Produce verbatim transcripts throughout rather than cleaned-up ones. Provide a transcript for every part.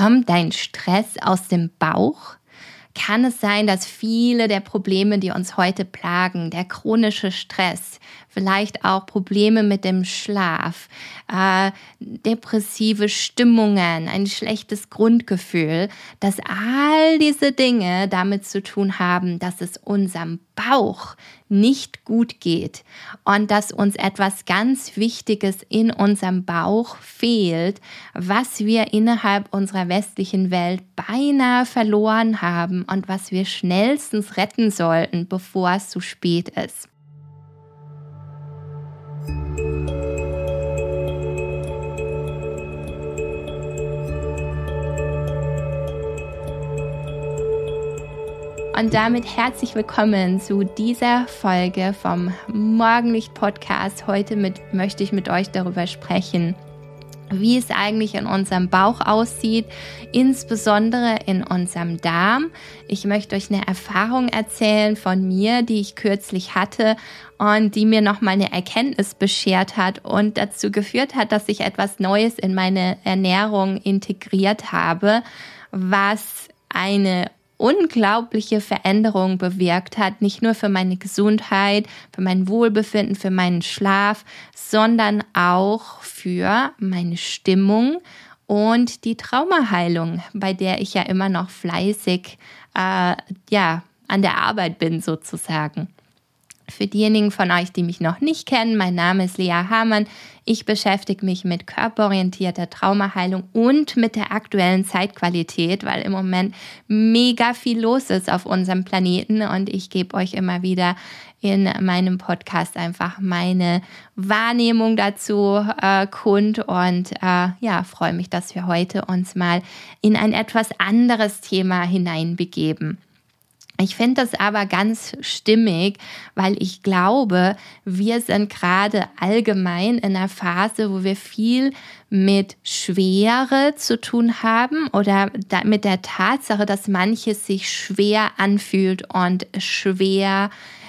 Kommt dein Stress aus dem Bauch? Kann es sein, dass viele der Probleme, die uns heute plagen, der chronische Stress, vielleicht auch Probleme mit dem Schlaf, äh, depressive Stimmungen, ein schlechtes Grundgefühl, dass all diese Dinge damit zu tun haben, dass es unserem Bauch nicht gut geht und dass uns etwas ganz Wichtiges in unserem Bauch fehlt, was wir innerhalb unserer westlichen Welt beinahe verloren haben und was wir schnellstens retten sollten, bevor es zu spät ist. Und damit herzlich willkommen zu dieser Folge vom Morgenlicht-Podcast. Heute mit, möchte ich mit euch darüber sprechen, wie es eigentlich in unserem Bauch aussieht, insbesondere in unserem Darm. Ich möchte euch eine Erfahrung erzählen von mir, die ich kürzlich hatte und die mir nochmal eine Erkenntnis beschert hat und dazu geführt hat, dass ich etwas Neues in meine Ernährung integriert habe, was eine unglaubliche Veränderung bewirkt hat, nicht nur für meine Gesundheit, für mein Wohlbefinden, für meinen Schlaf, sondern auch für meine Stimmung und die Traumaheilung, bei der ich ja immer noch fleißig äh, ja, an der Arbeit bin sozusagen. Für diejenigen von euch, die mich noch nicht kennen, mein Name ist Lea Hamann. Ich beschäftige mich mit körperorientierter Traumaheilung und mit der aktuellen Zeitqualität, weil im Moment mega viel los ist auf unserem Planeten und ich gebe euch immer wieder in meinem Podcast einfach meine Wahrnehmung dazu äh, kund und äh, ja, freue mich, dass wir heute uns mal in ein etwas anderes Thema hineinbegeben. Ich finde das aber ganz stimmig, weil ich glaube, wir sind gerade allgemein in einer Phase, wo wir viel mit Schwere zu tun haben oder mit der Tatsache, dass manches sich schwer anfühlt und schwer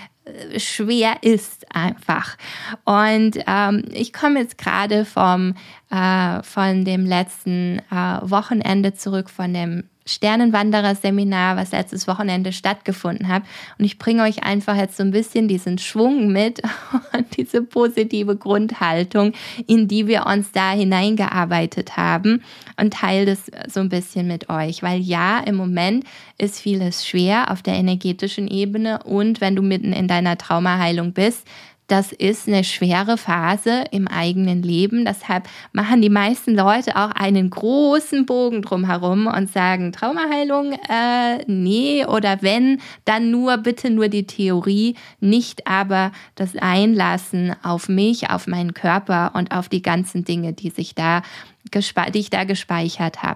schwer ist einfach. Und ähm, ich komme jetzt gerade vom äh, von dem letzten äh, Wochenende zurück, von dem Sternenwanderer-Seminar, was letztes Wochenende stattgefunden hat. Und ich bringe euch einfach jetzt so ein bisschen diesen Schwung mit und diese positive Grundhaltung, in die wir uns da hineingearbeitet haben und teile das so ein bisschen mit euch. Weil ja, im Moment ist vieles schwer auf der energetischen Ebene und wenn du mitten in deiner Traumaheilung bist, das ist eine schwere Phase im eigenen Leben. Deshalb machen die meisten Leute auch einen großen Bogen drumherum und sagen, Traumaheilung, äh, nee, oder wenn, dann nur, bitte nur die Theorie, nicht aber das Einlassen auf mich, auf meinen Körper und auf die ganzen Dinge, die sich da, die ich da gespeichert habe.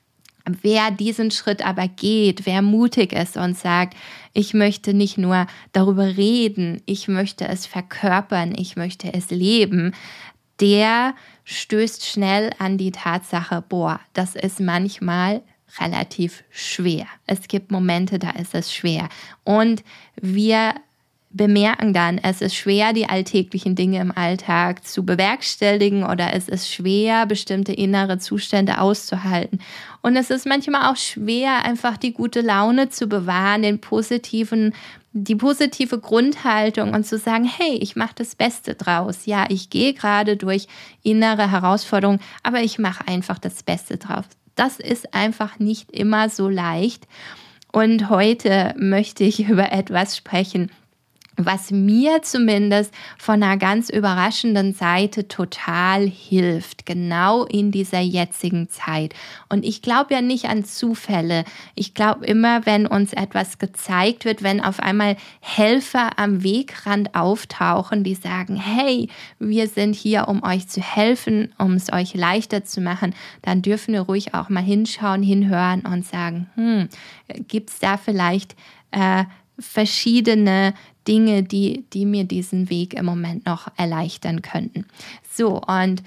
Wer diesen Schritt aber geht, wer mutig ist und sagt, ich möchte nicht nur darüber reden, ich möchte es verkörpern, ich möchte es leben, der stößt schnell an die Tatsache, boah, das ist manchmal relativ schwer. Es gibt Momente, da ist es schwer. Und wir bemerken dann, es ist schwer, die alltäglichen Dinge im Alltag zu bewerkstelligen oder es ist schwer, bestimmte innere Zustände auszuhalten. Und es ist manchmal auch schwer, einfach die gute Laune zu bewahren, den positiven, die positive Grundhaltung und zu sagen, hey, ich mache das Beste draus. Ja, ich gehe gerade durch innere Herausforderungen, aber ich mache einfach das Beste draus. Das ist einfach nicht immer so leicht. Und heute möchte ich über etwas sprechen, was mir zumindest von einer ganz überraschenden Seite total hilft, genau in dieser jetzigen Zeit. Und ich glaube ja nicht an Zufälle. Ich glaube immer, wenn uns etwas gezeigt wird, wenn auf einmal Helfer am Wegrand auftauchen, die sagen, hey, wir sind hier, um euch zu helfen, um es euch leichter zu machen, dann dürfen wir ruhig auch mal hinschauen, hinhören und sagen, hm, gibt es da vielleicht äh, verschiedene Dinge, die, die mir diesen Weg im Moment noch erleichtern könnten. So, und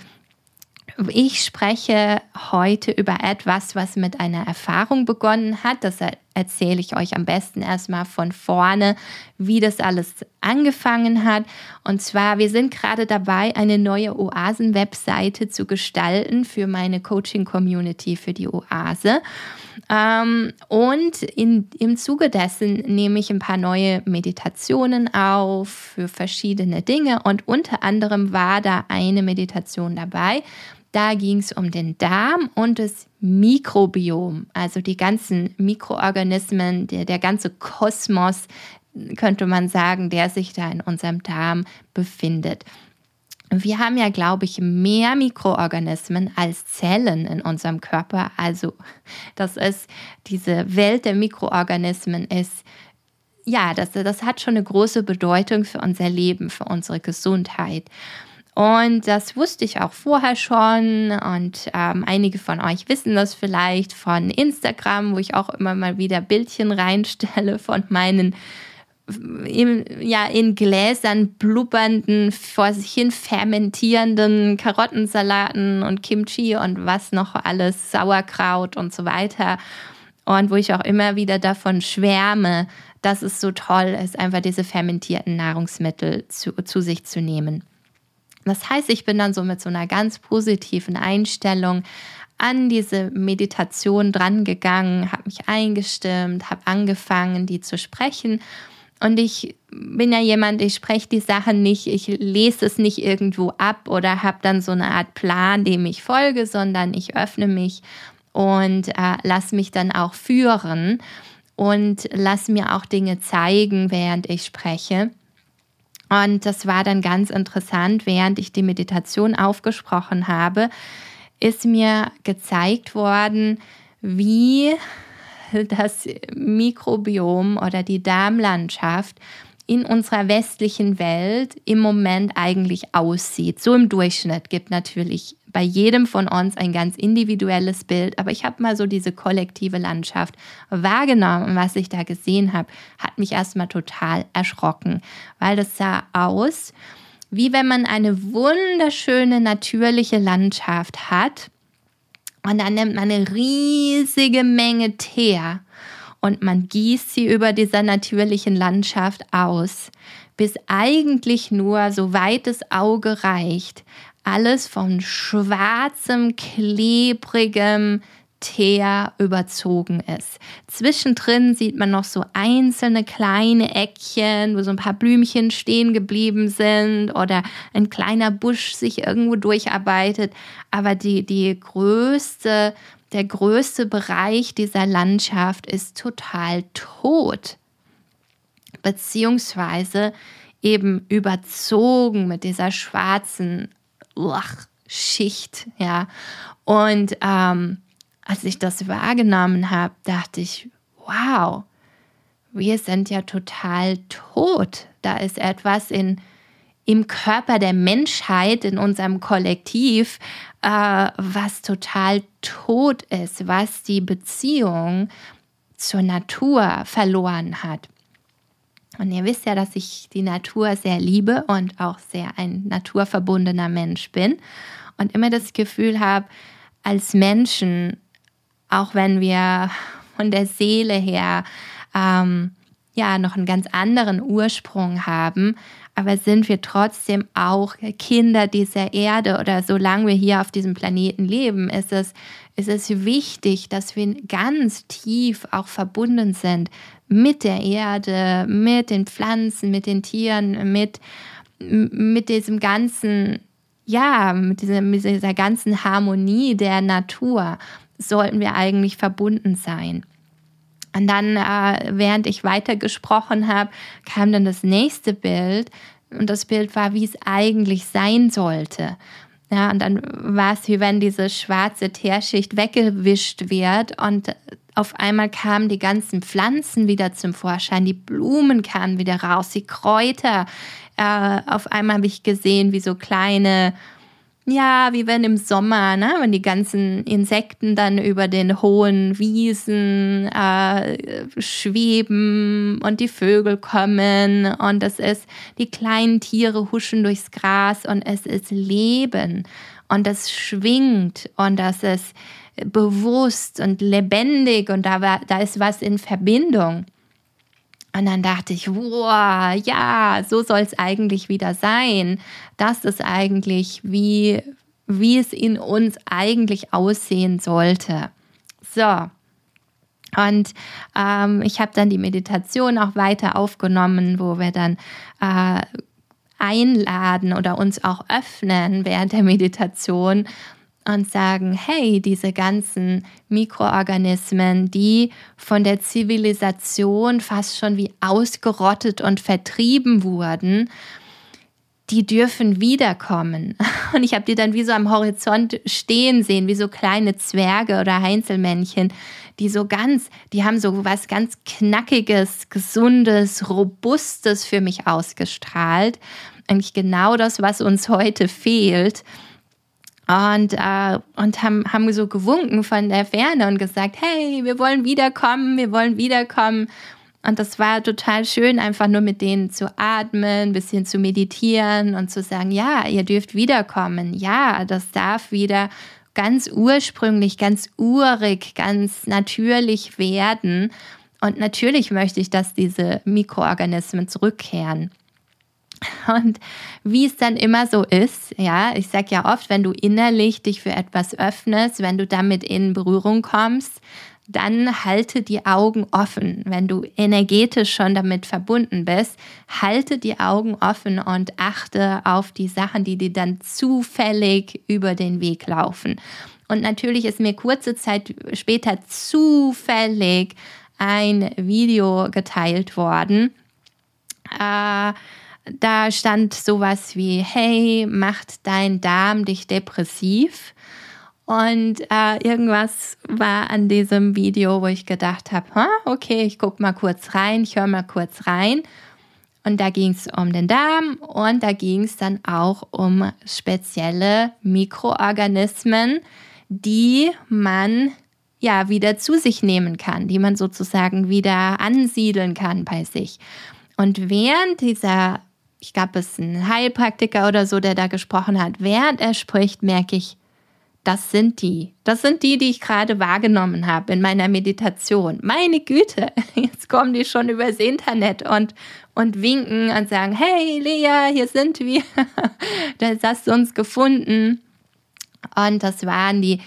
ich spreche heute über etwas, was mit einer Erfahrung begonnen hat. Das erzähle ich euch am besten erstmal von vorne, wie das alles angefangen hat. Und zwar, wir sind gerade dabei, eine neue Oasen-Webseite zu gestalten für meine Coaching-Community, für die Oase. Ähm, und in, im Zuge dessen nehme ich ein paar neue Meditationen auf für verschiedene Dinge. Und unter anderem war da eine Meditation dabei. Da ging es um den Darm und das Mikrobiom, also die ganzen Mikroorganismen, der, der ganze Kosmos, könnte man sagen, der sich da in unserem Darm befindet. Wir haben ja, glaube ich, mehr Mikroorganismen als Zellen in unserem Körper. Also das ist, diese Welt der Mikroorganismen ist, ja, das, das hat schon eine große Bedeutung für unser Leben, für unsere Gesundheit. Und das wusste ich auch vorher schon und ähm, einige von euch wissen das vielleicht von Instagram, wo ich auch immer mal wieder Bildchen reinstelle von meinen in, ja, in Gläsern blubbernden, vor sich hin fermentierenden Karottensalaten und Kimchi und was noch alles, Sauerkraut und so weiter. Und wo ich auch immer wieder davon schwärme, dass es so toll ist, einfach diese fermentierten Nahrungsmittel zu, zu sich zu nehmen. Das heißt, ich bin dann so mit so einer ganz positiven Einstellung an diese Meditation drangegangen, habe mich eingestimmt, habe angefangen, die zu sprechen. Und ich bin ja jemand, ich spreche die Sachen nicht, ich lese es nicht irgendwo ab oder habe dann so eine Art Plan, dem ich folge, sondern ich öffne mich und äh, lasse mich dann auch führen und lasse mir auch Dinge zeigen, während ich spreche. Und das war dann ganz interessant, während ich die Meditation aufgesprochen habe, ist mir gezeigt worden, wie das Mikrobiom oder die Darmlandschaft in unserer westlichen Welt im Moment eigentlich aussieht. So im Durchschnitt, gibt natürlich bei jedem von uns ein ganz individuelles Bild, aber ich habe mal so diese kollektive Landschaft wahrgenommen und was ich da gesehen habe, hat mich erstmal total erschrocken, weil das sah aus, wie wenn man eine wunderschöne natürliche Landschaft hat und dann nimmt man eine riesige Menge Teer und man gießt sie über dieser natürlichen Landschaft aus, bis eigentlich nur, so weit das Auge reicht, alles von schwarzem, klebrigem Teer überzogen ist. Zwischendrin sieht man noch so einzelne kleine Eckchen, wo so ein paar Blümchen stehen geblieben sind oder ein kleiner Busch sich irgendwo durcharbeitet. Aber die, die größte, der größte Bereich dieser Landschaft ist total tot, beziehungsweise eben überzogen mit dieser schwarzen Uach, Schicht, ja. Und ähm, als ich das wahrgenommen habe, dachte ich, wow, wir sind ja total tot. Da ist etwas in, im Körper der Menschheit, in unserem Kollektiv, äh, was total tot ist, was die Beziehung zur Natur verloren hat. Und ihr wisst ja, dass ich die Natur sehr liebe und auch sehr ein naturverbundener Mensch bin und immer das Gefühl habe, als Menschen, auch wenn wir von der Seele her ähm, ja noch einen ganz anderen Ursprung haben, aber sind wir trotzdem auch Kinder dieser Erde oder solange wir hier auf diesem Planeten leben, ist es, ist es wichtig, dass wir ganz tief auch verbunden sind mit der Erde, mit den Pflanzen, mit den Tieren, mit, mit diesem ganzen, ja, mit dieser, mit dieser ganzen Harmonie der Natur sollten wir eigentlich verbunden sein. Und dann, äh, während ich weitergesprochen habe, kam dann das nächste Bild und das Bild war, wie es eigentlich sein sollte. Ja, und dann war es, wie wenn diese schwarze Teerschicht weggewischt wird und auf einmal kamen die ganzen Pflanzen wieder zum Vorschein, die Blumen kamen wieder raus, die Kräuter. Äh, auf einmal habe ich gesehen, wie so kleine, ja, wie wenn im Sommer, ne, wenn die ganzen Insekten dann über den hohen Wiesen äh, schweben und die Vögel kommen und es ist, die kleinen Tiere huschen durchs Gras und es ist Leben und es schwingt und das ist bewusst und lebendig und da, war, da ist was in Verbindung. Und dann dachte ich, wow, ja, so soll es eigentlich wieder sein. Das ist eigentlich, wie, wie es in uns eigentlich aussehen sollte. So, und ähm, ich habe dann die Meditation auch weiter aufgenommen, wo wir dann äh, einladen oder uns auch öffnen während der Meditation und sagen, hey, diese ganzen Mikroorganismen, die von der Zivilisation fast schon wie ausgerottet und vertrieben wurden, die dürfen wiederkommen. Und ich habe die dann wie so am Horizont stehen sehen, wie so kleine Zwerge oder Heinzelmännchen, die so ganz, die haben so was ganz Knackiges, Gesundes, Robustes für mich ausgestrahlt. Eigentlich genau das, was uns heute fehlt. Und, äh, und haben, haben so gewunken von der Ferne und gesagt, hey, wir wollen wiederkommen, wir wollen wiederkommen. Und das war total schön, einfach nur mit denen zu atmen, ein bisschen zu meditieren und zu sagen, ja, ihr dürft wiederkommen. Ja, das darf wieder ganz ursprünglich, ganz urig, ganz natürlich werden. Und natürlich möchte ich, dass diese Mikroorganismen zurückkehren. Und wie es dann immer so ist, ja, ich sage ja oft, wenn du innerlich dich für etwas öffnest, wenn du damit in Berührung kommst, dann halte die Augen offen. Wenn du energetisch schon damit verbunden bist, halte die Augen offen und achte auf die Sachen, die dir dann zufällig über den Weg laufen. Und natürlich ist mir kurze Zeit später zufällig ein Video geteilt worden. Äh, Da stand sowas wie, hey, macht dein Darm dich depressiv? Und äh, irgendwas war an diesem Video, wo ich gedacht habe, okay, ich gucke mal kurz rein, ich höre mal kurz rein. Und da ging es um den Darm und da ging es dann auch um spezielle Mikroorganismen, die man ja wieder zu sich nehmen kann, die man sozusagen wieder ansiedeln kann bei sich. Und während dieser, ich glaube, es ist ein Heilpraktiker oder so, der da gesprochen hat, während er spricht, merke ich, das sind die. Das sind die, die ich gerade wahrgenommen habe in meiner Meditation. Meine Güte, jetzt kommen die schon übers Internet und, und winken und sagen, hey Lea, hier sind wir. Da hast du uns gefunden. Und das waren die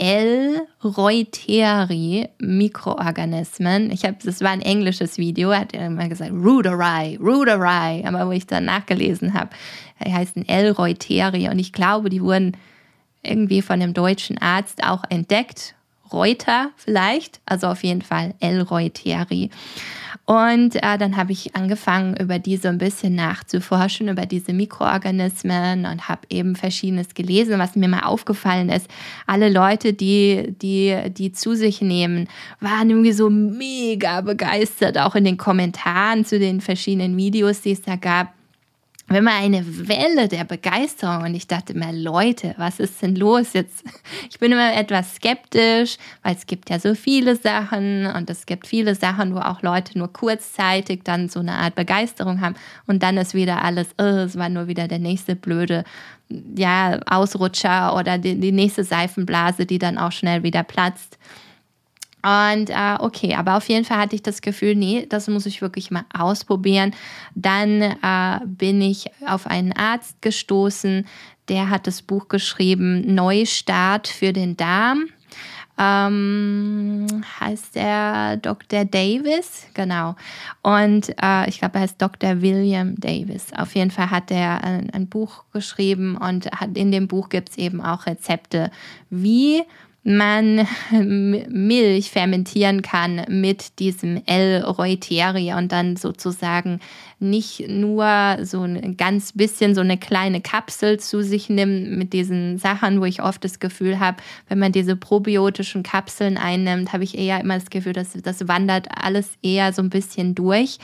L-Reuteri-Mikroorganismen. Ich habe, das war ein englisches Video, er hat immer gesagt, Reuteri, Reuteri, aber wo ich dann nachgelesen habe, die heißen L-Reuteri und ich glaube, die wurden irgendwie von einem deutschen Arzt auch entdeckt. Reuter vielleicht, also auf jeden Fall L-Reuteri. Und äh, dann habe ich angefangen, über diese ein bisschen nachzuforschen, über diese Mikroorganismen und habe eben Verschiedenes gelesen. Was mir mal aufgefallen ist, alle Leute, die, die, die zu sich nehmen, waren irgendwie so mega begeistert, auch in den Kommentaren zu den verschiedenen Videos, die es da gab. Wenn man eine Welle der Begeisterung und ich dachte mir, Leute, was ist denn los jetzt? Ich bin immer etwas skeptisch, weil es gibt ja so viele Sachen und es gibt viele Sachen, wo auch Leute nur kurzzeitig dann so eine Art Begeisterung haben und dann ist wieder alles, oh, es war nur wieder der nächste blöde ja, Ausrutscher oder die, die nächste Seifenblase, die dann auch schnell wieder platzt. Und äh, okay, aber auf jeden Fall hatte ich das Gefühl, nee, das muss ich wirklich mal ausprobieren. Dann äh, bin ich auf einen Arzt gestoßen, der hat das Buch geschrieben, Neustart für den Darm. Ähm, heißt er Doktor Davis, genau. Und äh, ich glaube, er heißt Doktor William Davis. Auf jeden Fall hat er ein, ein Buch geschrieben und hat, in dem Buch gibt es eben auch Rezepte, wie man Milch fermentieren kann mit diesem L-Reuteri und dann sozusagen nicht nur so ein ganz bisschen so eine kleine Kapsel zu sich nimmt mit diesen Sachen, wo ich oft das Gefühl habe, wenn man diese probiotischen Kapseln einnimmt, habe ich eher immer das Gefühl, dass das wandert alles eher so ein bisschen durch,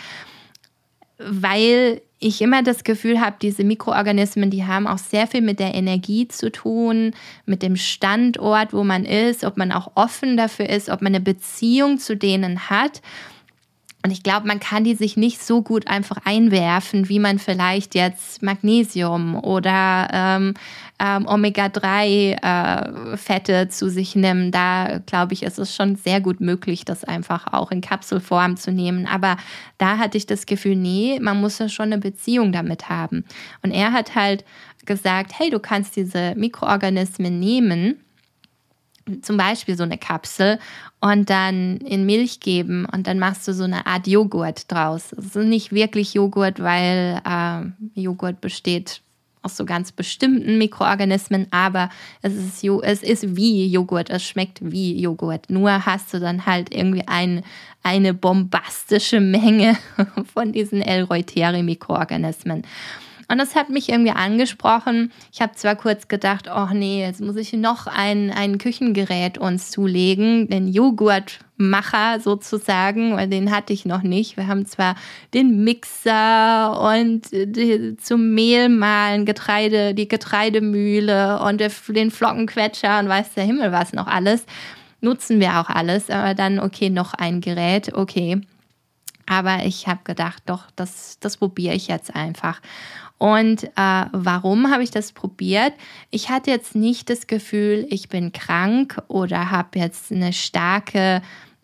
weil ich immer das Gefühl habe, diese Mikroorganismen, die haben auch sehr viel mit der Energie zu tun, mit dem Standort, wo man ist, ob man auch offen dafür ist, ob man eine Beziehung zu denen hat. Und ich glaube, man kann die sich nicht so gut einfach einwerfen, wie man vielleicht jetzt Magnesium oder ähm, ähm, Omega drei äh, Fette zu sich nimmt. Da, glaube ich, ist es schon sehr gut möglich, das einfach auch in Kapselform zu nehmen. Aber da hatte ich das Gefühl, nee, man muss ja schon eine Beziehung damit haben. Und er hat halt gesagt, hey, du kannst diese Mikroorganismen nehmen, zum Beispiel so eine Kapsel, und dann in Milch geben und dann machst du so eine Art Joghurt draus. Es ist nicht wirklich Joghurt, weil äh, Joghurt besteht aus so ganz bestimmten Mikroorganismen, aber es ist, es ist wie Joghurt, es schmeckt wie Joghurt. Nur hast du dann halt irgendwie ein, eine bombastische Menge von diesen L-Reuteri-Mikroorganismen. Und das hat mich irgendwie angesprochen. Ich habe zwar kurz gedacht, oh nee, jetzt muss ich noch ein, ein Küchengerät uns zulegen, den Joghurtmacher sozusagen, weil den hatte ich noch nicht. Wir haben zwar den Mixer und die, zum Mehl mahlen, Getreide, die Getreidemühle und den Flockenquetscher und weiß der Himmel was noch alles. Nutzen wir auch alles, aber dann, okay, noch ein Gerät, okay. Aber ich habe gedacht, doch, das, das probiere ich jetzt einfach. Und äh, warum habe ich das probiert? Ich hatte jetzt nicht das Gefühl, ich bin krank oder habe jetzt eine starke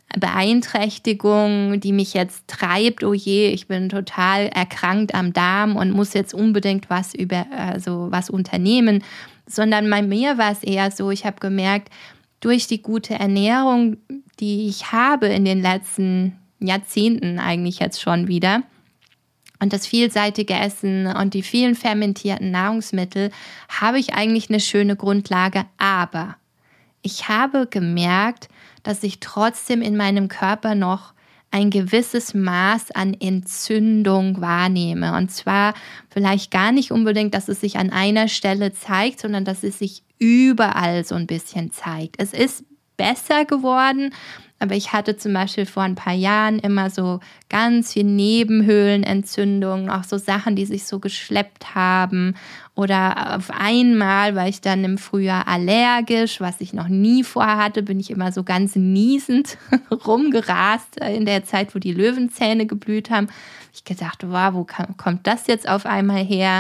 Beeinträchtigung, die mich jetzt treibt, oh je, ich bin total erkrankt am Darm und muss jetzt unbedingt was über, also was unternehmen, sondern bei mir war es eher so, ich habe gemerkt, durch die gute Ernährung, die ich habe in den letzten Jahrzehnten eigentlich jetzt schon wieder, und das vielseitige Essen und die vielen fermentierten Nahrungsmittel, habe ich eigentlich eine schöne Grundlage. Aber ich habe gemerkt, dass ich trotzdem in meinem Körper noch ein gewisses Maß an Entzündung wahrnehme. Und zwar vielleicht gar nicht unbedingt, dass es sich an einer Stelle zeigt, sondern dass es sich überall so ein bisschen zeigt. Es ist besser geworden, aber ich hatte zum Beispiel vor ein paar Jahren immer so ganz viel Nebenhöhlenentzündungen, auch so Sachen, die sich so geschleppt haben. Oder auf einmal war ich dann im Frühjahr allergisch, was ich noch nie vorher hatte, bin ich immer so ganz niesend rumgerast in der Zeit, wo die Löwenzähne geblüht haben. Ich gedacht, wow, wo kommt das jetzt auf einmal her?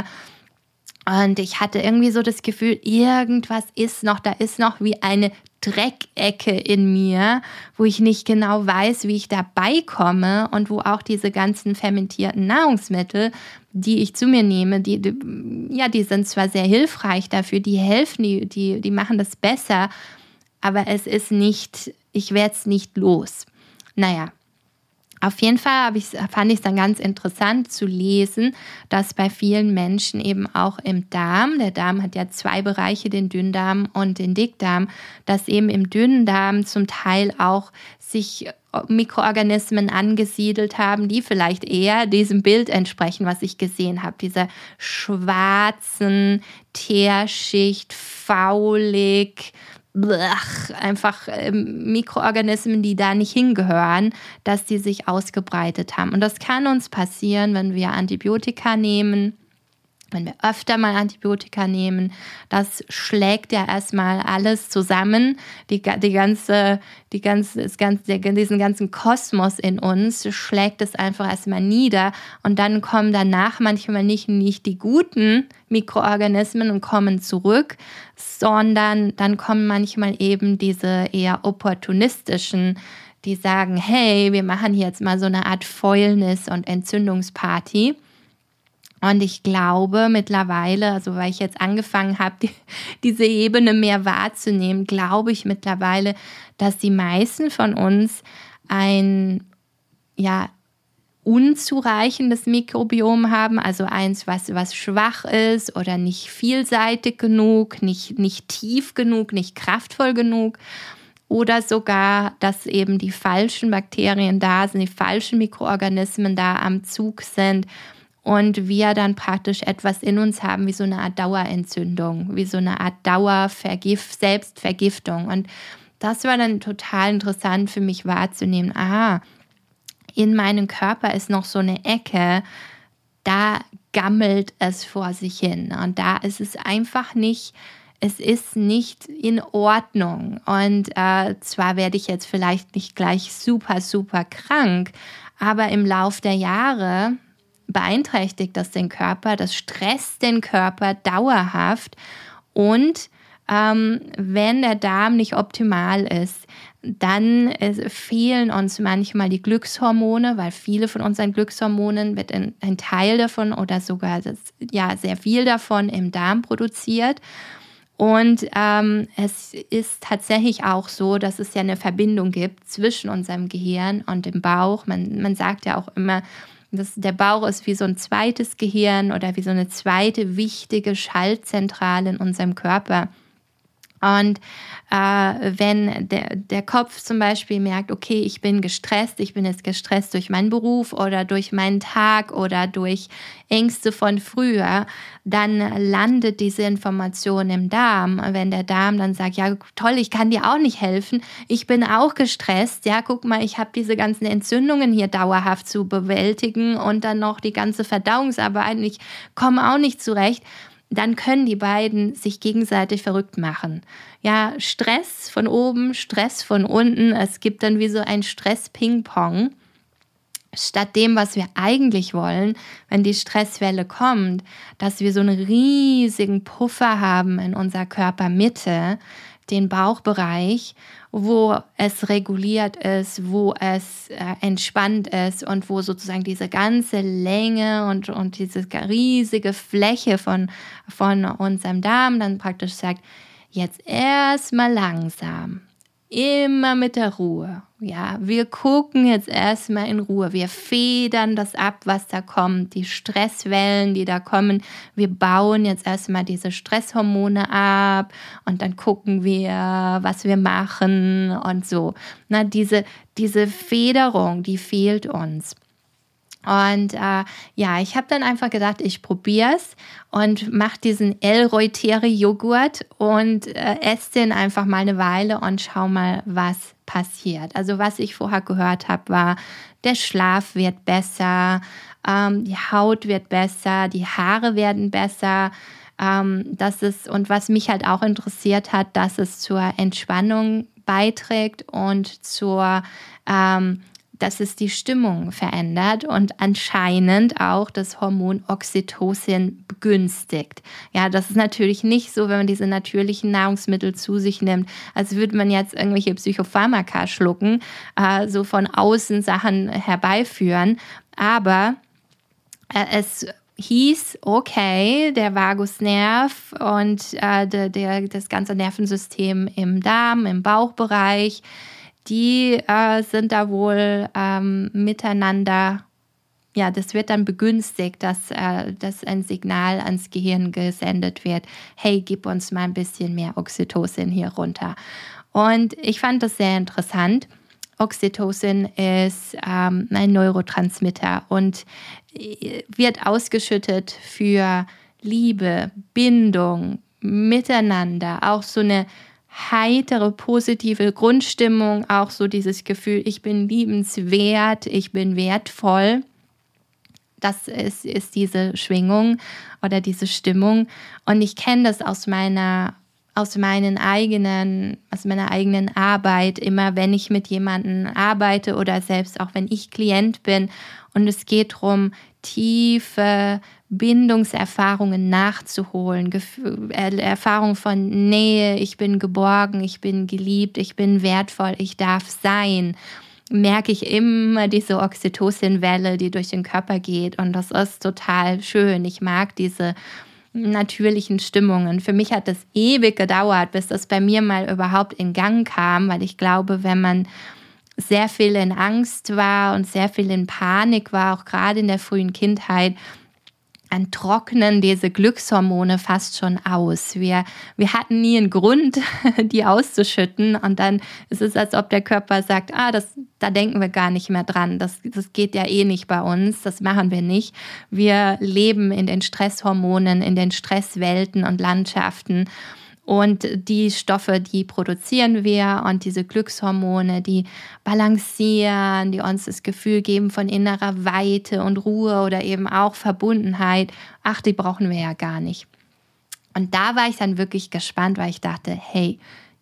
Und ich hatte irgendwie so das Gefühl, irgendwas ist noch, da ist noch wie eine Dreckecke in mir, wo ich nicht genau weiß, wie ich da beikomme und wo auch diese ganzen fermentierten Nahrungsmittel, die ich zu mir nehme, die, die, ja, die sind zwar sehr hilfreich dafür, die helfen, die, die, die machen das besser, aber es ist nicht, ich werde es nicht los. Naja. Auf jeden Fall habe ich, fand ich es dann ganz interessant zu lesen, dass bei vielen Menschen eben auch im Darm, der Darm hat ja zwei Bereiche, den Dünndarm und den Dickdarm, dass eben im Dünndarm zum Teil auch sich Mikroorganismen angesiedelt haben, die vielleicht eher diesem Bild entsprechen, was ich gesehen habe, dieser schwarzen Teerschicht, faulig, Blech, einfach ähm, Mikroorganismen, die da nicht hingehören, dass die sich ausgebreitet haben. Und das kann uns passieren, wenn wir Antibiotika nehmen, wenn wir öfter mal Antibiotika nehmen. Das schlägt ja erstmal alles zusammen, die, die ganze, die ganze, das ganze, diesen ganzen Kosmos in uns schlägt es einfach erstmal nieder und dann kommen danach manchmal nicht, nicht die guten Mikroorganismen und kommen zurück, sondern dann kommen manchmal eben diese eher opportunistischen, die sagen, hey, wir machen jetzt mal so eine Art Fäulnis- und Entzündungsparty. Und ich glaube mittlerweile, also weil ich jetzt angefangen habe, die, diese Ebene mehr wahrzunehmen, glaube ich mittlerweile, dass die meisten von uns ein ja, unzureichendes Mikrobiom haben, also eins, was, was schwach ist oder nicht vielseitig genug, nicht, nicht tief genug, nicht kraftvoll genug. Oder sogar, dass eben die falschen Bakterien da sind, die falschen Mikroorganismen da am Zug sind. Und wir dann praktisch etwas in uns haben, wie so eine Art Dauerentzündung, wie so eine Art Dauervergift, Selbstvergiftung. Und das war dann total interessant für mich wahrzunehmen. Aha, in meinem Körper ist noch so eine Ecke, da gammelt es vor sich hin. Und da ist es einfach nicht, es ist nicht in Ordnung. Und äh, zwar werde ich jetzt vielleicht nicht gleich super, super krank, Aber im Lauf der Jahre beeinträchtigt das den Körper, das stresst den Körper dauerhaft. Und ähm, wenn der Darm nicht optimal ist, dann äh, fehlen uns manchmal die Glückshormone, weil viele von unseren Glückshormonen wird ein, ein Teil davon oder sogar das, ja, sehr viel davon im Darm produziert. Und ähm, es ist tatsächlich auch so, dass es ja eine Verbindung gibt zwischen unserem Gehirn und dem Bauch. Man, man sagt ja auch immer, dass der Bauch ist wie so ein zweites Gehirn oder wie so eine zweite wichtige Schaltzentrale in unserem Körper. Und äh, wenn der, der Kopf zum Beispiel merkt, okay, ich bin gestresst, ich bin jetzt gestresst durch meinen Beruf oder durch meinen Tag oder durch Ängste von früher, dann landet diese Information im Darm. Wenn der Darm dann sagt, ja toll, ich kann dir auch nicht helfen, ich bin auch gestresst, ja guck mal, ich habe diese ganzen Entzündungen hier dauerhaft zu bewältigen und dann noch die ganze Verdauungsarbeit, ich komme auch nicht zurecht, dann können die beiden sich gegenseitig verrückt machen. Ja, Stress von oben, Stress von unten. Es gibt dann wie so ein Stress-Ping-Pong. Statt dem, was wir eigentlich wollen, wenn die Stresswelle kommt, dass wir so einen riesigen Puffer haben in unserer Körpermitte, den Bauchbereich, wo es reguliert ist, wo es äh, entspannt ist und wo sozusagen diese ganze Länge und, und diese riesige Fläche von, von unserem Darm dann praktisch sagt, jetzt erstmal langsam, immer mit der Ruhe. Ja, wir gucken jetzt erstmal in Ruhe. Wir federn das ab, was da kommt, die Stresswellen, die da kommen. Wir bauen jetzt erstmal diese Stresshormone ab und dann gucken wir, was wir machen und so. Na, diese, diese Federung, die fehlt uns. Und äh, ja, ich habe dann einfach gedacht, ich probiere es und mache diesen El-Reuteri-Joghurt und äh, esse den einfach mal eine Weile und schau mal, was passiert. Also was ich vorher gehört habe, war, der Schlaf wird besser, ähm, die Haut wird besser, die Haare werden besser. Ähm, das ist, und was mich halt auch interessiert hat, dass es zur Entspannung beiträgt und zur ähm, dass es die Stimmung verändert und anscheinend auch das Hormon Oxytocin begünstigt. Ja, das ist natürlich nicht so, wenn man diese natürlichen Nahrungsmittel zu sich nimmt, als würde man jetzt irgendwelche Psychopharmaka schlucken, äh, so von außen Sachen herbeiführen. Aber äh, es hieß, okay, der Vagusnerv und äh, der, der, das ganze Nervensystem im Darm, im Bauchbereich, die äh, sind da wohl ähm, miteinander, ja, das wird dann begünstigt, dass, äh, dass ein Signal ans Gehirn gesendet wird, hey, gib uns mal ein bisschen mehr Oxytocin hier runter. Und ich fand das sehr interessant. Oxytocin ist ähm, ein Neurotransmitter und wird ausgeschüttet für Liebe, Bindung, Miteinander, auch so eine heitere, positive Grundstimmung, auch so dieses Gefühl, ich bin liebenswert, ich bin wertvoll. Das ist, ist diese Schwingung oder diese Stimmung. Und ich kenne das aus meiner, aus meinen eigenen, aus meiner eigenen Arbeit, immer wenn ich mit jemandem arbeite oder selbst auch wenn ich Klient bin und es geht darum, tiefe Bindungserfahrungen nachzuholen, Gefühl, Erfahrung von Nähe, ich bin geborgen, ich bin geliebt, ich bin wertvoll, ich darf sein, merke ich immer diese Oxytocin-Welle, die durch den Körper geht und das ist total schön. Ich mag diese natürlichen Stimmungen. Für mich hat das ewig gedauert, bis das bei mir mal überhaupt in Gang kam, weil ich glaube, wenn man sehr viel in Angst war und sehr viel in Panik war, auch gerade in der frühen Kindheit, dann trocknen diese Glückshormone fast schon aus. Wir, wir hatten nie einen Grund, die auszuschütten und dann ist es, als ob der Körper sagt, ah, das, da denken wir gar nicht mehr dran, das, das geht ja eh nicht bei uns, das machen wir nicht. Wir leben in den Stresshormonen, in den Stresswelten und Landschaften. Und die Stoffe, die produzieren wir und diese Glückshormone, die balancieren, die uns das Gefühl geben von innerer Weite und Ruhe oder eben auch Verbundenheit. Ach, die brauchen wir ja gar nicht. Und da war ich dann wirklich gespannt, weil ich dachte, hey,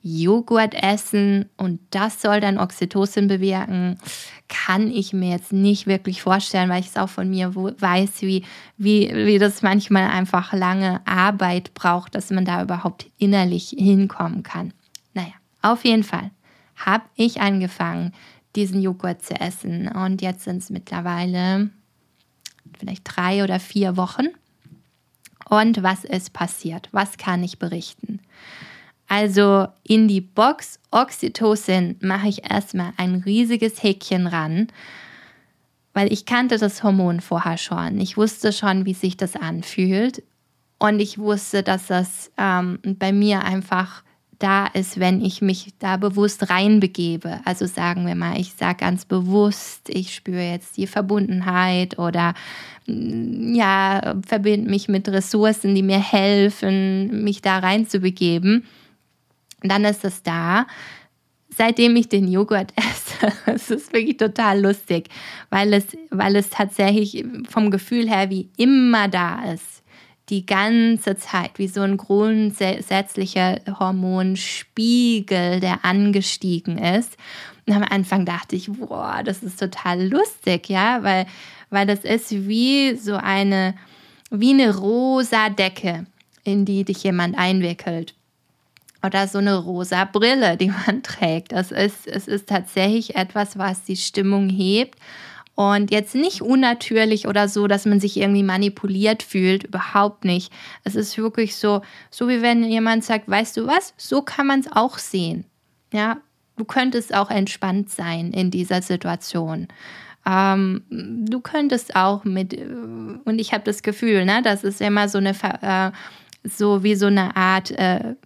Joghurt essen und das soll dann Oxytocin bewirken, kann ich mir jetzt nicht wirklich vorstellen, weil ich es auch von mir weiß, wie, wie, wie das manchmal einfach lange Arbeit braucht, dass man da überhaupt innerlich hinkommen kann. Naja, auf jeden Fall habe ich angefangen, diesen Joghurt zu essen und jetzt sind es mittlerweile vielleicht drei oder vier Wochen. Und was ist passiert? Was kann ich berichten? Also in die Box Oxytocin mache ich erstmal ein riesiges Häkchen ran, weil ich kannte das Hormon vorher schon. Ich wusste schon, wie sich das anfühlt und ich wusste, dass das ähm, bei mir einfach da ist, wenn ich mich da bewusst reinbegebe. Also sagen wir mal, ich sage ganz bewusst, ich spüre jetzt die Verbundenheit oder ja, verbinde mich mit Ressourcen, die mir helfen, mich da reinzubegeben. Dann ist es da. Seitdem ich den Joghurt esse, es ist wirklich total lustig, weil es, weil es tatsächlich vom Gefühl her wie immer da ist. Die ganze Zeit, wie so ein grundsätzlicher Hormonspiegel, der angestiegen ist. Und am Anfang dachte ich, boah, das ist total lustig, ja, weil, weil das ist wie so eine, wie eine rosa Decke, in die dich jemand einwickelt. Oder so eine rosa Brille, die man trägt. Das ist, es ist tatsächlich etwas, was die Stimmung hebt. Und jetzt nicht unnatürlich oder so, dass man sich irgendwie manipuliert fühlt, überhaupt nicht. Es ist wirklich so, so wie wenn jemand sagt, weißt du was, so kann man es auch sehen. Ja, du könntest auch entspannt sein in dieser Situation. Ähm, du könntest auch mit, und ich habe das Gefühl, ne, das ist immer so eine, äh, so wie so eine Art äh,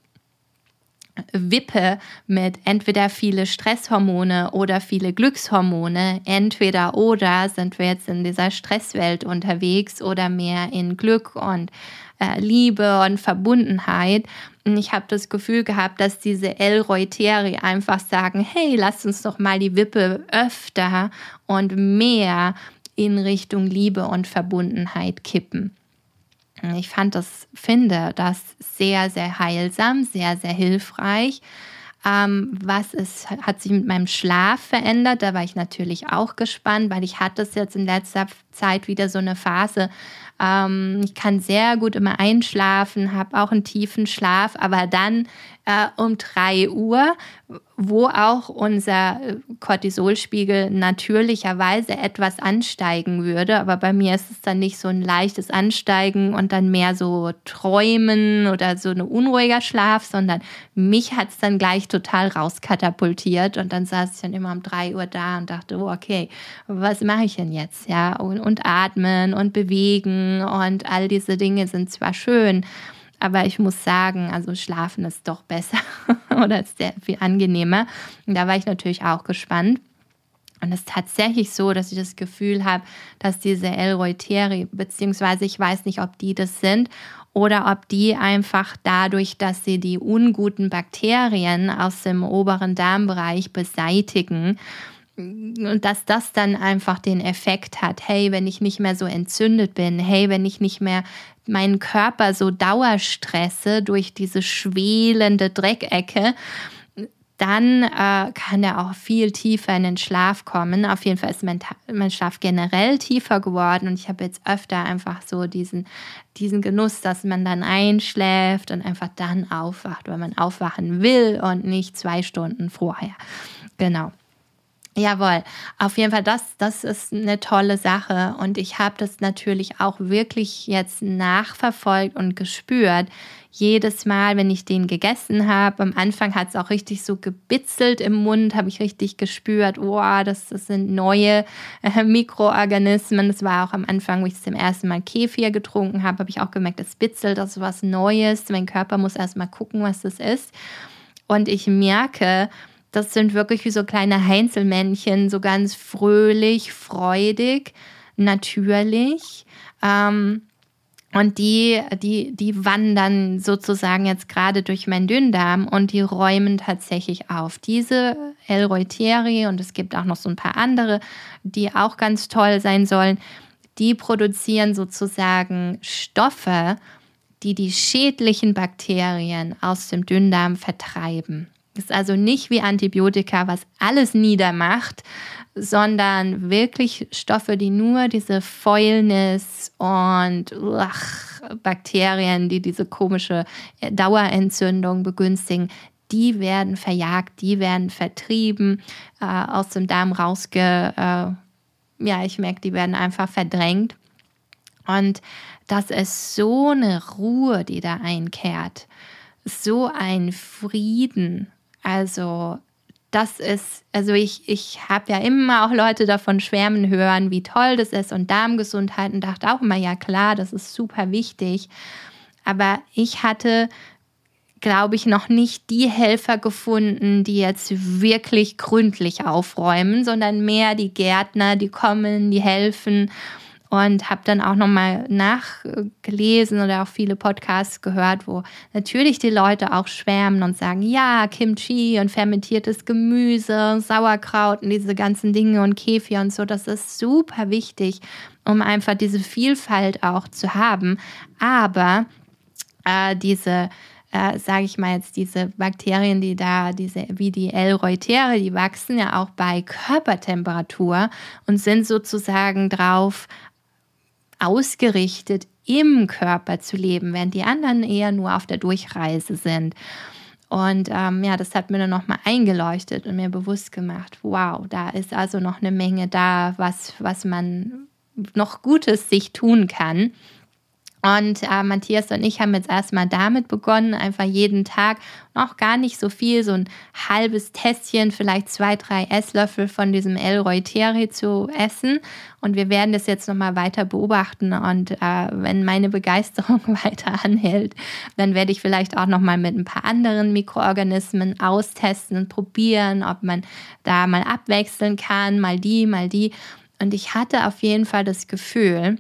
Wippe mit entweder viele Stresshormone oder viele Glückshormone. Entweder oder sind wir jetzt in dieser Stresswelt unterwegs oder mehr in Glück und äh, Liebe und Verbundenheit. Und ich habe das Gefühl gehabt, dass diese L-Reuteri einfach sagen, hey, lasst uns doch mal die Wippe öfter und mehr in Richtung Liebe und Verbundenheit kippen. Ich fand das, finde das sehr, sehr heilsam, sehr, sehr hilfreich. Ähm, was ist, hat sich mit meinem Schlaf verändert? Da war ich natürlich auch gespannt, weil ich hatte es jetzt in letzter Zeit wieder so eine Phase. Ähm, ich kann sehr gut immer einschlafen, habe auch einen tiefen Schlaf, aber dann äh, um drei Uhr, wo auch unser Cortisolspiegel natürlicherweise etwas ansteigen würde. Aber bei mir ist es dann nicht so ein leichtes Ansteigen und dann mehr so Träumen oder so ein unruhiger Schlaf, sondern mich hat es dann gleich total rauskatapultiert. Und dann saß ich dann immer um drei Uhr da und dachte, oh, okay, was mache ich denn jetzt? Ja, und, und atmen und bewegen und all diese Dinge sind zwar schön, aber ich muss sagen, also schlafen ist doch besser oder ist sehr viel angenehmer. Und da war ich natürlich auch gespannt. Und es ist tatsächlich so, dass ich das Gefühl habe, dass diese L-Reuteri, beziehungsweise ich weiß nicht, ob die das sind oder ob die einfach dadurch, dass sie die unguten Bakterien aus dem oberen Darmbereich beseitigen, und dass das dann einfach den Effekt hat, hey, wenn ich nicht mehr so entzündet bin, hey, wenn ich nicht mehr meinen Körper so dauerstresse durch diese schwelende Dreckecke, dann äh, kann er auch viel tiefer in den Schlaf kommen. Auf jeden Fall ist mein, mein Schlaf generell tiefer geworden und ich habe jetzt öfter einfach so diesen, diesen Genuss, dass man dann einschläft und einfach dann aufwacht, weil man aufwachen will und nicht zwei Stunden vorher. Genau. Jawohl, auf jeden Fall, das, das ist eine tolle Sache und ich habe das natürlich auch wirklich jetzt nachverfolgt und gespürt. Jedes Mal, wenn ich den gegessen habe, am Anfang hat es auch richtig so gebitzelt im Mund, habe ich richtig gespürt, oh, das, das sind neue äh, Mikroorganismen. Das war auch am Anfang, wo ich zum ersten Mal Kefir getrunken habe, habe ich auch gemerkt, das bitzelt, das ist was Neues. Mein Körper muss erst mal gucken, was das ist. Und ich merke, das sind wirklich wie so kleine Heinzelmännchen, so ganz fröhlich, freudig, natürlich. Ähm, und die, die, die wandern sozusagen jetzt gerade durch meinen Dünndarm und die räumen tatsächlich auf. Diese L-Reuteri, und es gibt auch noch so ein paar andere, die auch ganz toll sein sollen, die produzieren sozusagen Stoffe, die die schädlichen Bakterien aus dem Dünndarm vertreiben. Ist also nicht wie Antibiotika, was alles niedermacht, sondern wirklich Stoffe, die nur diese Fäulnis und ach, Bakterien, die diese komische Dauerentzündung begünstigen, die werden verjagt, die werden vertrieben, äh, aus dem Darm rausge... Äh, ja, ich merke, die werden einfach verdrängt. Und das ist so eine Ruhe, die da einkehrt, so ein Frieden. Also das ist, also ich, ich habe ja immer auch Leute davon schwärmen hören, wie toll das ist und Darmgesundheit und dachte auch immer, ja klar, das ist super wichtig. Aber ich hatte, glaube ich, noch nicht die Helfer gefunden, die jetzt wirklich gründlich aufräumen, sondern mehr die Gärtner, die kommen, die helfen. Und habe dann auch nochmal nachgelesen oder auch viele Podcasts gehört, wo natürlich die Leute auch schwärmen und sagen, ja, Kimchi und fermentiertes Gemüse, Sauerkraut und diese ganzen Dinge und Kefir und so, das ist super wichtig, um einfach diese Vielfalt auch zu haben. Aber äh, diese, äh, sage ich mal jetzt, diese Bakterien, die da, diese wie die L-Reuteri, die wachsen ja auch bei Körpertemperatur und sind sozusagen drauf ausgerichtet, im Körper zu leben, während die anderen eher nur auf der Durchreise sind. Und ähm, ja, das hat mir dann nochmal eingeleuchtet und mir bewusst gemacht, wow, da ist also noch eine Menge da, was, was man noch Gutes sich tun kann. Und äh, Matthias und ich haben jetzt erstmal damit begonnen, einfach jeden Tag, auch gar nicht so viel, so ein halbes Tässchen, vielleicht zwei, drei Esslöffel von diesem L-Reuteri zu essen. Und wir werden das jetzt nochmal weiter beobachten. Und äh, wenn meine Begeisterung weiter anhält, dann werde ich vielleicht auch nochmal mit ein paar anderen Mikroorganismen austesten und probieren, ob man da mal abwechseln kann, mal die, mal die. Und ich hatte auf jeden Fall das Gefühl,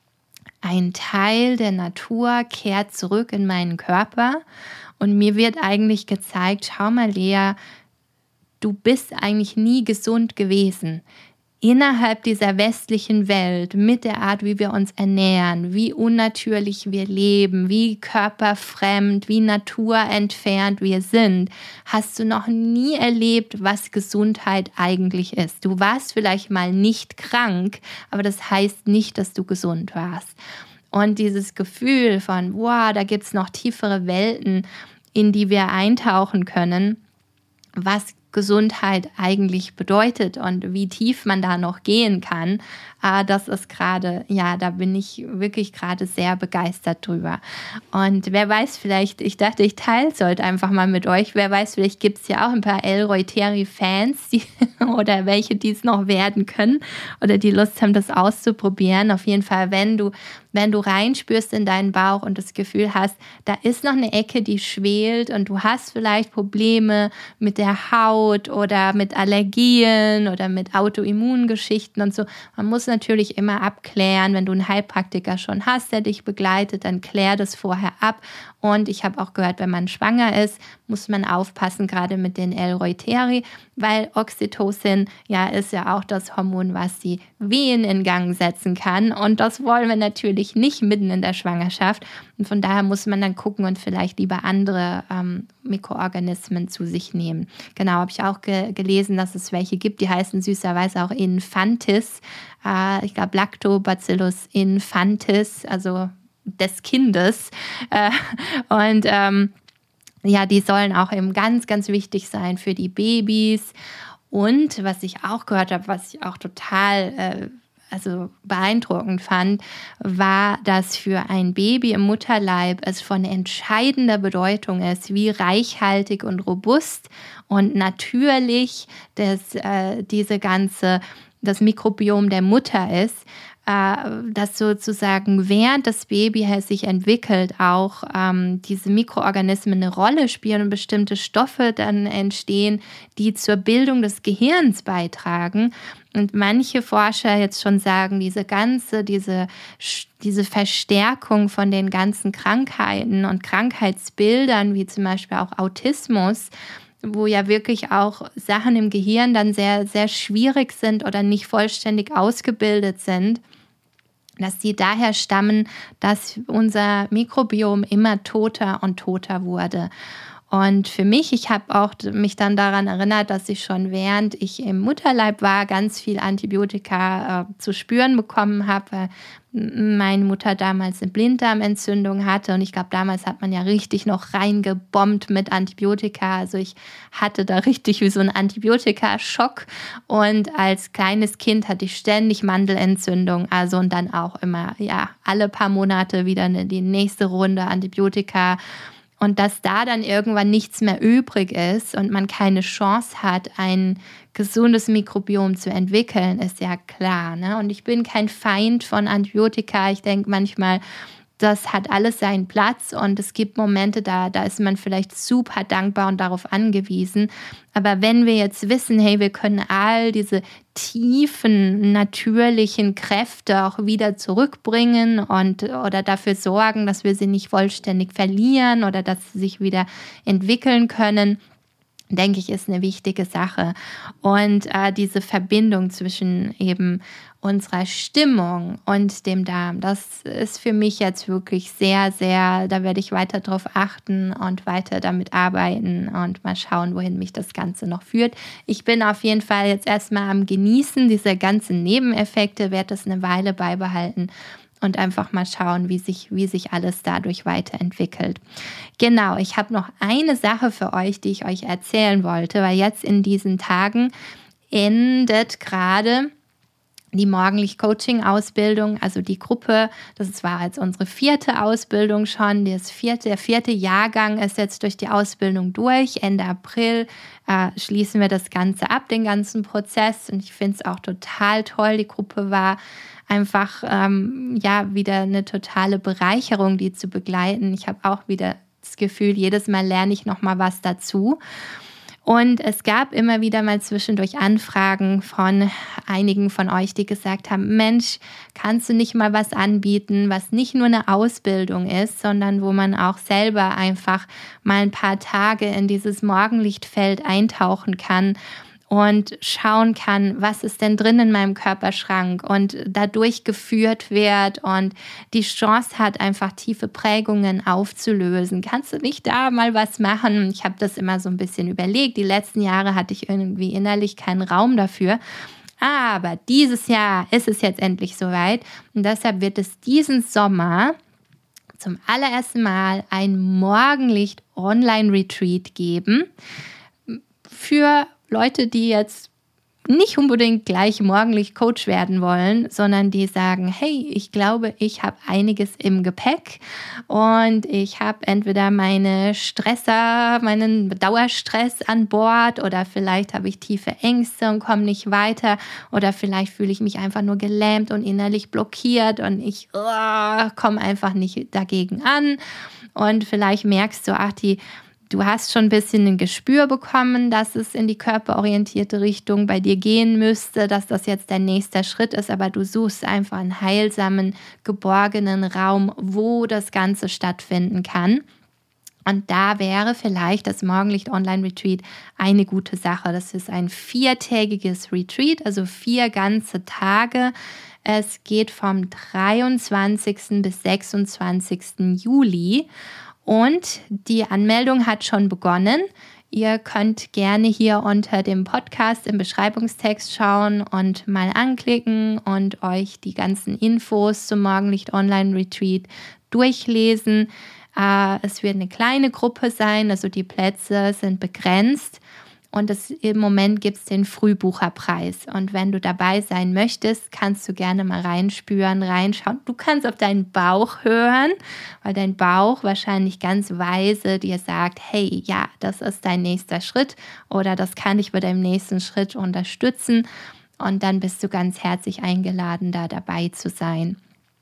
ein Teil der Natur kehrt zurück in meinen Körper und mir wird eigentlich gezeigt, schau mal Lea, du bist eigentlich nie gesund gewesen. Innerhalb dieser westlichen Welt, mit der Art, wie wir uns ernähren, wie unnatürlich wir leben, wie körperfremd, wie naturentfernt wir sind, hast du noch nie erlebt, was Gesundheit eigentlich ist. Du warst vielleicht mal nicht krank, aber das heißt nicht, dass du gesund warst. Und dieses Gefühl von, wow, da gibt es noch tiefere Welten, in die wir eintauchen können, was Gesundheit eigentlich bedeutet und wie tief man da noch gehen kann, äh, das ist gerade, ja, da bin ich wirklich gerade sehr begeistert drüber. Und wer weiß, vielleicht, ich dachte, ich teile es heute einfach mal mit euch, wer weiß, vielleicht gibt es ja auch ein paar L-Reuteri-Fans oder welche, die es noch werden können oder die Lust haben, das auszuprobieren. Auf jeden Fall, wenn du Wenn du reinspürst in deinen Bauch und das Gefühl hast, da ist noch eine Ecke, die schwelt und du hast vielleicht Probleme mit der Haut oder mit Allergien oder mit Autoimmungeschichten und so. Man muss natürlich immer abklären, wenn du einen Heilpraktiker schon hast, der dich begleitet, dann klär das vorher ab. Und ich habe auch gehört, wenn man schwanger ist, muss man aufpassen, gerade mit den L-Reuteri, weil Oxytocin ja ist ja auch das Hormon, was die Wehen in Gang setzen kann. Und das wollen wir natürlich nicht mitten in der Schwangerschaft. Und von daher muss man dann gucken und vielleicht lieber andere ähm, Mikroorganismen zu sich nehmen. Genau, habe ich auch ge- gelesen, dass es welche gibt, die heißen süßerweise auch Infantis. Äh, ich glaube Lactobacillus infantis, also des Kindes. Äh, und ähm, ja, die sollen auch eben ganz, ganz wichtig sein für die Babys. Und was ich auch gehört habe, was ich auch total äh, also beeindruckend fand, war, dass für ein Baby im Mutterleib es von entscheidender Bedeutung ist, wie reichhaltig und robust und natürlich das, äh, diese ganze, das Mikrobiom der Mutter ist, dass sozusagen während das Baby sich entwickelt, auch ähm, diese Mikroorganismen eine Rolle spielen und bestimmte Stoffe dann entstehen, die zur Bildung des Gehirns beitragen. Und manche Forscher jetzt schon sagen, diese ganze, diese, diese Verstärkung von den ganzen Krankheiten und Krankheitsbildern, wie zum Beispiel auch Autismus, wo ja wirklich auch Sachen im Gehirn dann sehr, sehr schwierig sind oder nicht vollständig ausgebildet sind, dass die daher stammen, dass unser Mikrobiom immer toter und toter wurde. Und für mich, ich habe auch mich dann daran erinnert, dass ich schon während ich im Mutterleib war, ganz viel Antibiotika äh, zu spüren bekommen habe, weil meine Mutter damals eine Blinddarmentzündung hatte und ich glaube, damals hat man ja richtig noch reingebombt mit Antibiotika. Also ich hatte da richtig wie so einen Antibiotikaschock und als kleines Kind hatte ich ständig Mandelentzündung, also und dann auch immer, ja, alle paar Monate wieder eine, die nächste Runde Antibiotika. Und dass da dann irgendwann nichts mehr übrig ist und man keine Chance hat, ein gesundes Mikrobiom zu entwickeln, ist ja klar, ne? Und ich bin kein Feind von Antibiotika. Ich denke manchmal, das hat alles seinen Platz und es gibt Momente, da, da ist man vielleicht super dankbar und darauf angewiesen. Aber wenn wir jetzt wissen, hey, wir können all diese tiefen, natürlichen Kräfte auch wieder zurückbringen und oder dafür sorgen, dass wir sie nicht vollständig verlieren oder dass sie sich wieder entwickeln können, denke ich, ist eine wichtige Sache. Und äh, diese Verbindung zwischen eben unserer Stimmung und dem Darm, das ist für mich jetzt wirklich sehr, sehr, da werde ich weiter drauf achten und weiter damit arbeiten und mal schauen, wohin mich das Ganze noch führt. Ich bin auf jeden Fall jetzt erstmal am Genießen dieser ganzen Nebeneffekte, werde das eine Weile beibehalten und einfach mal schauen, wie sich, wie sich alles dadurch weiterentwickelt. Genau, ich habe noch eine Sache für euch, die ich euch erzählen wollte, weil jetzt in diesen Tagen endet gerade die Morgenlicht-Coaching-Ausbildung, also die Gruppe, das war jetzt unsere vierte Ausbildung schon, das vierte, der vierte Jahrgang ist jetzt durch die Ausbildung durch. Ende April äh, schließen wir das Ganze ab, den ganzen Prozess und ich finde es auch total toll. Die Gruppe war einfach ähm, ja wieder eine totale Bereicherung, die zu begleiten. Ich habe auch wieder das Gefühl, jedes Mal lerne ich noch mal was dazu. Und es gab immer wieder mal zwischendurch Anfragen von einigen von euch, die gesagt haben, Mensch, kannst du nicht mal was anbieten, was nicht nur eine Ausbildung ist, sondern wo man auch selber einfach mal ein paar Tage in dieses Morgenlichtfeld eintauchen kann und schauen kann, was ist denn drin in meinem Körperschrank und dadurch geführt wird und die Chance hat, einfach tiefe Prägungen aufzulösen. Kannst du nicht da mal was machen? Ich habe das immer so ein bisschen überlegt. Die letzten Jahre hatte ich irgendwie innerlich keinen Raum dafür. Aber dieses Jahr ist es jetzt endlich soweit und deshalb wird es diesen Sommer zum allerersten Mal ein Morgenlicht-Online-Retreat geben für Leute, die jetzt nicht unbedingt gleich Morgenlicht-Coach werden wollen, sondern die sagen, hey, ich glaube, ich habe einiges im Gepäck und ich habe entweder meine Stresser, meinen Dauerstress an Bord oder vielleicht habe ich tiefe Ängste und komme nicht weiter oder vielleicht fühle ich mich einfach nur gelähmt und innerlich blockiert und ich oh, komme einfach nicht dagegen an und vielleicht merkst du, ach, die Du hast schon ein bisschen ein Gespür bekommen, dass es in die körperorientierte Richtung bei dir gehen müsste, dass das jetzt dein nächster Schritt ist, aber du suchst einfach einen heilsamen, geborgenen Raum, wo das Ganze stattfinden kann. Und da wäre vielleicht das Morgenlicht-Online-Retreat eine gute Sache. Das ist ein viertägiges Retreat, also vier ganze Tage. Es geht vom dreiundzwanzigsten bis sechsundzwanzigsten Juli. Und die Anmeldung hat schon begonnen. Ihr könnt gerne hier unter dem Podcast im Beschreibungstext schauen und mal anklicken und euch die ganzen Infos zum Morgenlicht Online Retreat durchlesen. Es wird eine kleine Gruppe sein, also die Plätze sind begrenzt. Und das, im Moment gibt es den Frühbucherpreis. Und wenn du dabei sein möchtest, kannst du gerne mal reinspüren, reinschauen. Du kannst auf deinen Bauch hören, weil dein Bauch wahrscheinlich ganz weise dir sagt, hey, ja, das ist dein nächster Schritt oder das kann dich bei deinem nächsten Schritt unterstützen. Und dann bist du ganz herzlich eingeladen, da dabei zu sein.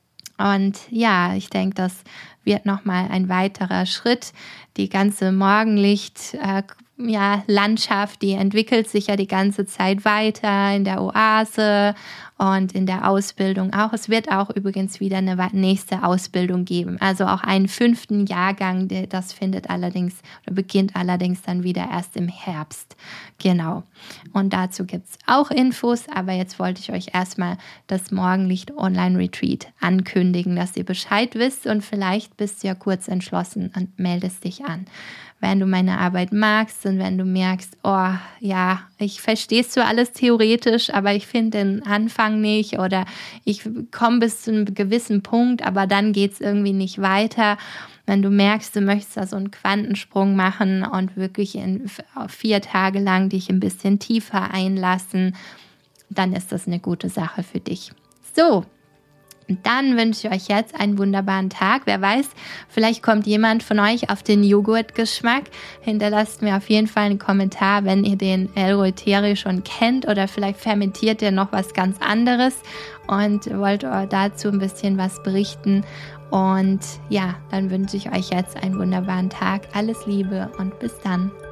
Und ja, ich denke, das wird nochmal ein weiterer Schritt. Die ganze Morgenlicht- äh, Ja, Landschaft, die entwickelt sich ja die ganze Zeit weiter in der Oase und in der Ausbildung auch. Es wird auch übrigens wieder eine nächste Ausbildung geben, also auch einen fünften Jahrgang, das findet allerdings oder beginnt allerdings dann wieder erst im Herbst. Genau. Und dazu gibt es auch Infos, aber jetzt wollte ich euch erstmal das Morgenlicht Online Retreat ankündigen, dass ihr Bescheid wisst und vielleicht bist du ja kurz entschlossen und meldest dich an. wenn du meine Arbeit magst und wenn du merkst, oh ja, ich verstehe es zwar alles theoretisch, aber ich finde den Anfang nicht oder ich komme bis zu einem gewissen Punkt, aber dann geht es irgendwie nicht weiter. Wenn du merkst, du möchtest da so einen Quantensprung machen und wirklich in vier Tage lang dich ein bisschen tiefer einlassen, dann ist das eine gute Sache für dich. So, und dann wünsche ich euch jetzt einen wunderbaren Tag. Wer weiß, vielleicht kommt jemand von euch auf den Joghurtgeschmack. Hinterlasst mir auf jeden Fall einen Kommentar, wenn ihr den Elreutheri schon kennt oder vielleicht fermentiert ihr noch was ganz anderes und wollt dazu ein bisschen was berichten. Und ja, dann wünsche ich euch jetzt einen wunderbaren Tag. Alles Liebe und bis dann.